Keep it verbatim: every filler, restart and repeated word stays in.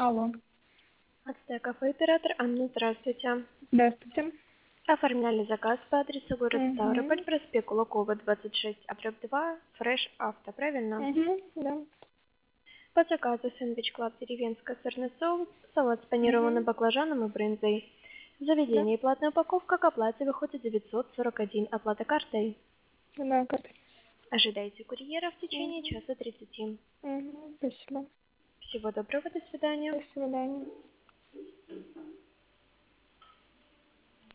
Алло. Ацтеков оператор Анна, здравствуйте. Здравствуйте. Оформляли заказ по адресу город Ставрополь, Угу. проспект Кулакова, двадцать шесть, а дробь два, Фреш Авто, правильно? Угу. Да. По заказу сэндвич клаб деревенская сырный соус, салат с панированным Угу. баклажаном и брынзой. В Да. заведении платная упаковка к оплате выходит девятьсот сорок один, оплата картой. Да, карта. Ожидайте курьера в течение Угу. часа тридцати. Угу. Спасибо. Всего доброго, до свидания. До свидания.